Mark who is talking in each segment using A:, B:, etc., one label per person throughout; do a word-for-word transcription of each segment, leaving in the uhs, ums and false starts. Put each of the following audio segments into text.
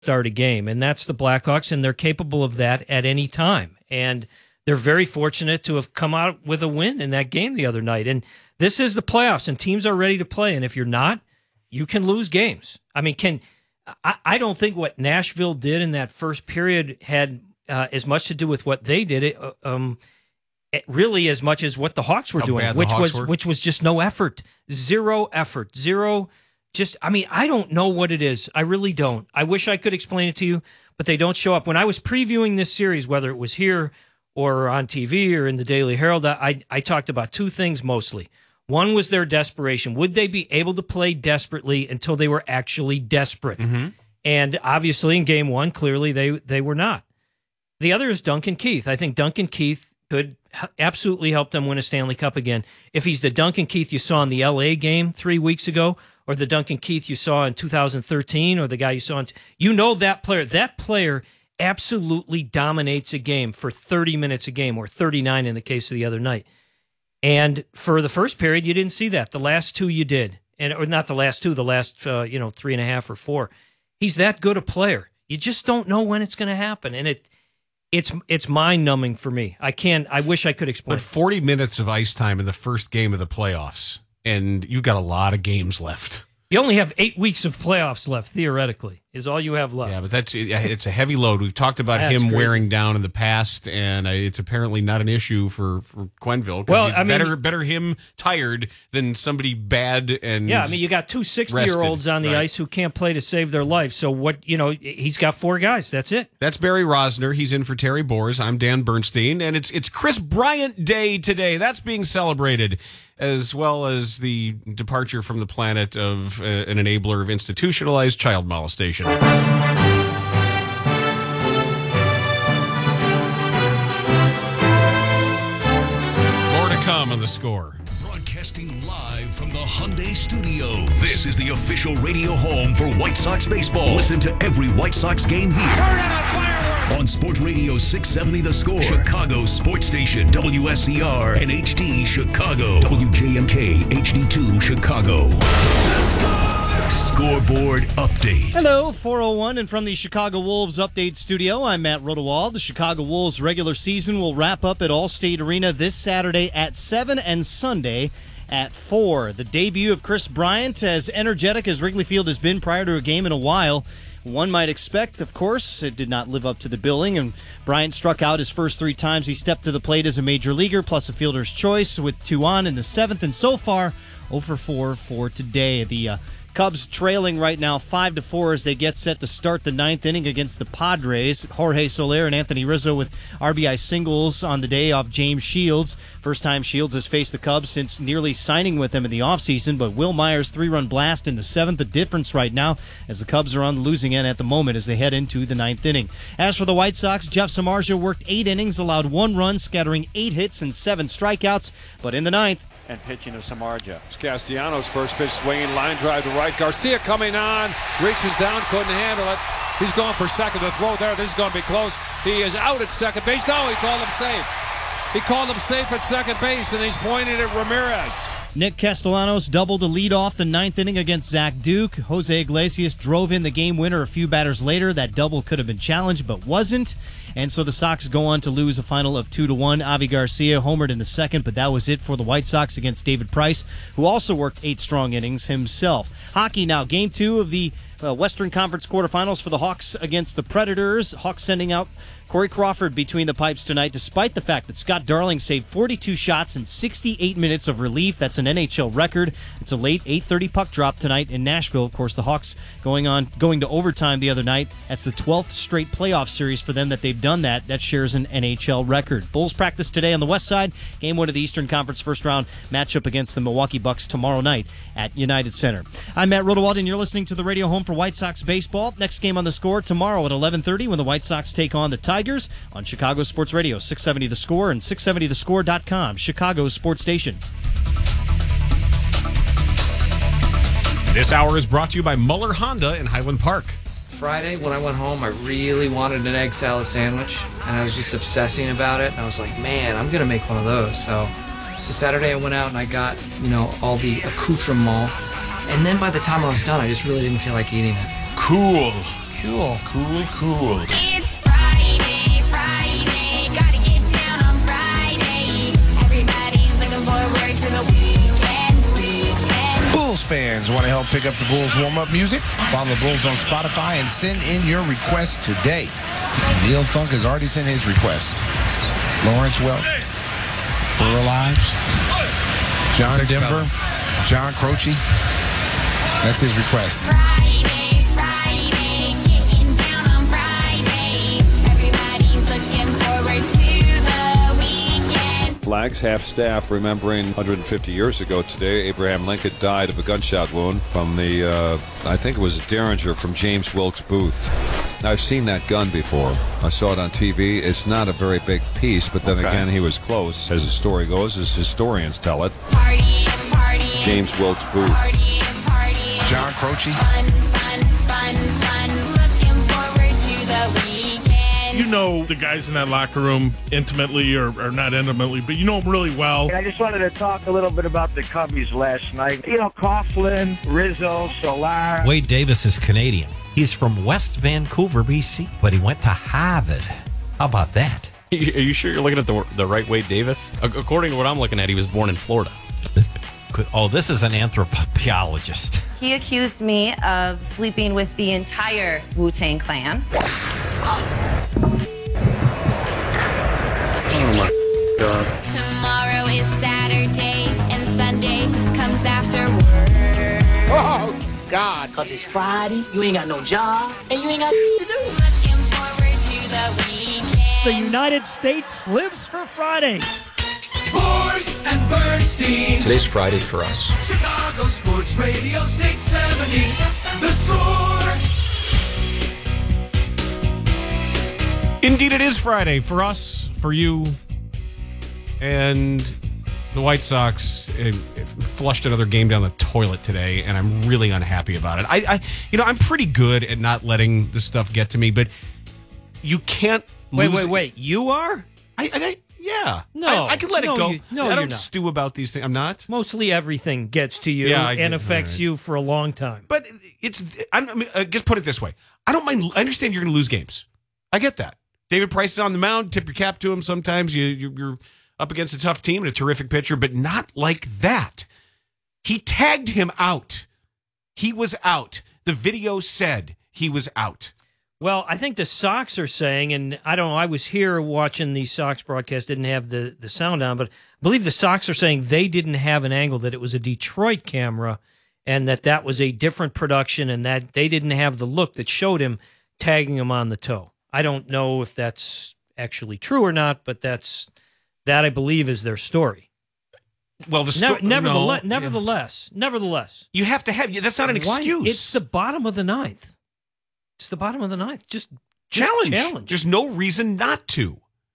A: start a game, and that's the Blackhawks, and they're capable of that at any time. And they're very fortunate to have come out with a win in that game the other night. And this is the playoffs, and teams are ready to play. And if you're not, you can lose games. I mean, can I, I don't think what Nashville did in that first period had uh, as much to do with what they did. It, uh, um, it really as much as what the Hawks were
B: How
A: doing,
B: bad the
A: which
B: Hawks
A: was
B: were.
A: which was just no effort, zero effort, zero. Just, I mean, I don't know what it is. I really don't. I wish I could explain it to you, but they don't show up. When I was previewing this series, whether it was here or on T V or in the Daily Herald, I, I talked about two things mostly. One was their desperation. Would they be able to play desperately until they were actually desperate?
B: Mm-hmm.
A: And obviously in game one, clearly they, they were not. The other is Duncan Keith. I think Duncan Keith could absolutely help them win a Stanley Cup again. If he's the Duncan Keith you saw in the L A game three weeks ago, or the Duncan Keith you saw in two thousand thirteen, or the guy you saw in, you know that player, that player absolutely dominates a game for thirty minutes a game, or thirty-nine in the case of the other night. And for the first period, you didn't see that. The last two you did. And or not the last two, the last uh, you know, three and a half or four. He's that good a player. You just don't know when it's going to happen. And it it's it's mind-numbing for me. I can't I wish I could explain.
B: But forty minutes of ice time in the first game of the playoffs, and you got a lot of games left.
A: You only have eight weeks of playoffs left, theoretically, is all you have left.
B: Yeah, but that's it's a heavy load. We've talked about
A: That's
B: him
A: crazy.
B: wearing down in the past, and it's apparently not an issue for, for Quenneville.
A: Well,
B: it's
A: I mean-
B: better better him tired than somebody bad and
A: Yeah, I mean, you got two sixty-year-olds on the
B: right.
A: ice who can't play to save their life. So what, you know, he's got four guys. That's it.
B: That's Barry Rosner. He's in for Terry Boers. I'm Dan Bernstein, and it's it's Chris Bryant Day today. That's being celebrated, as well as the departure from the planet of uh, an enabler of institutionalized child molestation. More to come on the score.
C: Broadcasting live from the Hyundai Studios. This is the official radio home for White Sox baseball. Listen to every White Sox game here.
D: Turn on a fireworks!
C: On Sports Radio six seventy The Score, Chicago Sports Station, W S C R and H D Chicago, W J M K H D two Chicago. The Score! Scoreboard update.
E: Hello, four oh one, and from the Chicago Wolves Update Studio, I'm Matt Rodewald. The Chicago Wolves regular season will wrap up at Allstate Arena this Saturday at seven and Sunday at four. The debut of Chris Bryant, as energetic as Wrigley Field has been prior to a game in a while, one might expect, of course. It did not live up to the billing, and Bryant struck out his first three times he stepped to the plate as a major leaguer, plus a fielder's choice with two on in the seventh, and so far, oh for four for today. The uh, Cubs trailing right now five to four as they get set to start the ninth inning against the Padres. Jorge Soler and Anthony Rizzo with R B I singles on the day off James Shields. First time Shields has faced the Cubs since nearly signing with them in the offseason, but Will Myers' three-run blast in the seventh, the difference right now as the Cubs are on the losing end at the moment as they head into the ninth inning. As for the White Sox, Jeff Samardzija worked eight innings, allowed one run, scattering eight hits and seven strikeouts, but in the ninth,
F: and pitching to Samardzija.
D: It's Castellanos' first pitch, swinging, line drive to right. Garcia coming on, reaches down, couldn't handle it. He's going for second to throw there. This is going to be close. He is out at second base. No, he called him safe. He called him safe at second base, and he's pointing at Ramirez.
E: Nick Castellanos doubled to lead off the ninth inning against Zach Duke. Jose Iglesias drove in the game winner a few batters later. That double could have been challenged, but wasn't. And so the Sox go on to lose a final of two to one. Avi Garcia homered in the second, but that was it for the White Sox against David Price, who also worked eight strong innings himself. Hockey now, game two of the uh, Western Conference quarterfinals for the Hawks against the Predators. Hawks sending out Corey Crawford between the pipes tonight, despite the fact that Scott Darling saved forty-two shots in sixty-eight minutes of relief. That's an N H L record. It's a late eight thirty puck drop tonight in Nashville. Of course, the Hawks going on going to overtime the other night. That's the twelfth straight playoff series for them that they've done that. That shares an N H L record. Bulls practice today on the west side. Game one of the Eastern Conference first round matchup against the Milwaukee Bucks tomorrow night at United Center. I'm Matt Rodewald, and you're listening to the radio home for White Sox baseball. Next game on the Score tomorrow at eleven thirty when the White Sox take on the Tigers on Chicago Sports Radio, six seventy The Score and six seventy the score dot com, Chicago's sports station.
B: This hour is brought to you by Muller Honda in Highland Park.
G: Friday, when I went home, I really wanted an egg salad sandwich, and I was just obsessing about it. I was like, man, I'm going to make one of those. So, so Saturday I went out and I got, you know, all the accoutrements. And then by the time I was done, I just really didn't feel like eating it.
B: Cool.
F: Cool. Cool, cool.
H: It's Friday, Friday, gotta get down on Friday. Everybody's looking forward to the weekend, weekend.
F: Bulls fans want to help pick up the Bulls warm-up music? Follow the Bulls on Spotify and send in your request today. Neil Funk has already sent his request. Lawrence Welk, Burl Ives, John Denver, John Croce. That's his request.
H: Friday, Friday, getting down on Friday. Everybody's looking forward to the weekend.
D: Flags, half staff, remembering one hundred fifty years ago today, Abraham Lincoln died of a gunshot wound from the, uh, I think it was a Derringer from James Wilkes Booth. I've seen that gun before. I saw it on T V. It's not a very big piece, but then
F: Okay.
D: again, he was close, as the story goes, as historians tell it.
H: Party, party.
D: James Wilkes Booth.
H: Party, party.
F: John Croce.
H: Fun, fun, fun, fun. Looking forward to the weekend.
I: You know the guys in that locker room intimately, or, or not intimately, but you know them really well.
J: I just wanted to talk a little bit about the Cubbies last night. You know, Coughlin, Rizzo, Solar.
K: Wade Davis is Canadian. He's from West Vancouver, B C, but he went to Harvard. How about that?
L: Are you sure you're looking at the the right Wade Davis? According to what I'm looking at, he was born in Florida.
K: Oh, this is an anthropologist.
M: He accused me of sleeping with the entire Wu-Tang Clan.
J: Oh my God.
H: Tomorrow is Saturday and Sunday comes after work.
J: Oh God.
N: Because it's Friday, you ain't got no job, and you ain't got to do.
H: Looking forward to the weekend.
O: The United States lives for Friday.
P: Bors and Bernstein.
L: Today's Friday for us.
P: Chicago Sports Radio six seventy. The Score.
B: Indeed, it is Friday for us, for you, and the White Sox uh, flushed another game down the toilet today, and I'm really unhappy about it. I, I, you know, I'm pretty good at not letting this stuff get to me, but you can't.
A: Wait,
B: lose
A: wait, wait. You are?
B: I, I yeah.
A: No,
B: I, I can let
A: no,
B: it go.
A: you- no,
B: I
A: you're
B: don't
A: not.
B: stew about these things. I'm not.
A: Mostly everything gets to you
B: Yeah, I
A: and
B: get-
A: affects
B: all right.
A: you for a long time.
B: But it's. I'm, I mean, uh, just put it this way. I don't mind. I understand you're going to lose games. I get that. David Price is on the mound. Tip your cap to him. Sometimes you, you you're up against a tough team and a terrific pitcher, but not like that. He tagged him out. He was out. The video said he was out.
A: Well, I think the Sox are saying, and I don't know, I was here watching the Sox broadcast, didn't have the, the sound on, but I believe the Sox are saying they didn't have an angle, that it was a Detroit camera, and that that was a different production, and that they didn't have the look that showed him tagging him on the toe. I don't know if that's actually true or not, but that's that I believe is their story.
B: Well, the sto-
A: Never, nevertheless,
B: no,
A: nevertheless, yeah. nevertheless,
B: you have to have. That's not an
A: Why?
B: excuse.
A: It's the bottom of the ninth. It's the bottom of the ninth. Just, just
B: challenge.
A: challenge.
B: There's no reason not to.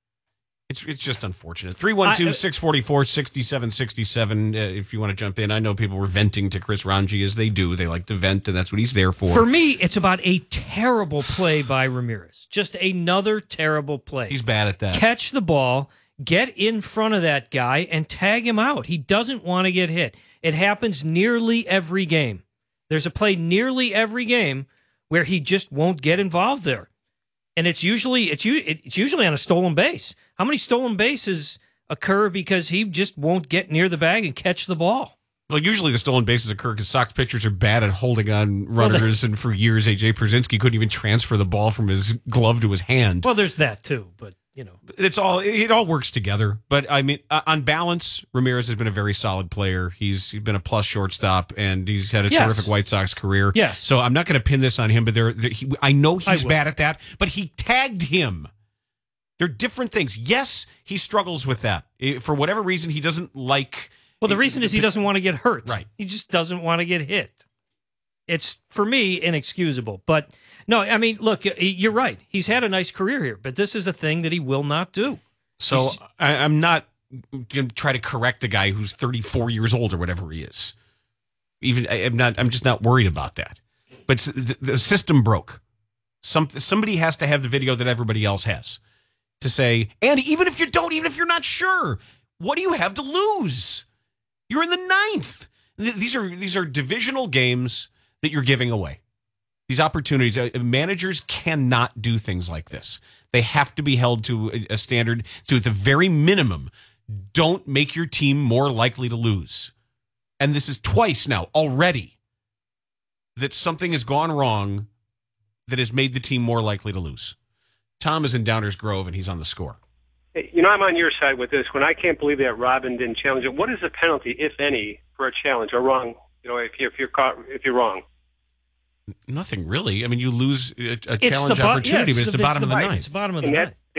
B: It's it's just unfortunate. three one two, six four four, six seven six seven uh, if you want to jump in. I know people were venting to Chris Ranji, as they do. They like to vent, and that's what he's there for.
A: For me, it's about a terrible play by Ramirez. Just another terrible play.
B: He's bad at that.
A: Catch the ball, get in front of that guy, and tag him out. He doesn't want to get hit. It happens nearly every game. There's a play nearly every game where he just won't get involved there. And it's usually it's u- it's usually on a stolen base. How many stolen bases occur because he just won't get near the bag and catch the ball?
B: Well, usually the stolen bases occur because Sox pitchers are bad at holding on runners, and for years, A J Pierzynski couldn't even transfer the ball from his glove to his hand.
A: Well, there's that too, but you know,
B: it's all it all works together. But I mean, uh, on balance, Ramirez has been a very solid player. He's, he's been a plus shortstop, and he's had a
A: Yes.
B: terrific White Sox career.
A: Yes.
B: So I'm not going to pin this on him, but there, there he, I know
A: I
B: he's
A: will.
B: bad at that. But he tagged him. They're different things. Yes, he struggles with that Eh, for whatever reason. He doesn't like.
A: Well, the reason is he doesn't want to get hurt.
B: Right.
A: He just doesn't want to get hit. It's, for me, inexcusable. But, no, I mean, look, you're right. He's had a nice career here, but this is a thing that he will not do.
B: So
A: He's-
B: I, I'm not going to try to correct a guy who's thirty-four years old or whatever he is. Even I, I'm not. I'm just not worried about that. But s- the, the system broke. Some somebody has to have the video that everybody else has to say. And even if you don't, even if you're not sure, what do you have to lose? You're in the ninth. Th- These are these are divisional games that you're giving away. These opportunities, uh, managers cannot do things like this. They have to be held to a, a standard to, at the very minimum, don't make your team more likely to lose. And this is twice now already that something has gone wrong that has made the team more likely to lose. Tom is in Downers Grove, and he's on the score.
Q: Hey, you know, I'm on your side with this. When I can't believe that Robin didn't challenge it, what is the penalty, if any, for a challenge or wrong? You know, if you're if you're caught, if you're wrong.
B: Nothing really. I mean, you lose a, a
A: It's
B: challenge
A: the bo-
B: opportunity,
A: yeah,
B: but it's the,
A: the
B: bottom
A: it's
B: of the
A: the,
B: ninth.
A: It's the bottom of the
Q: And that,
A: ninth.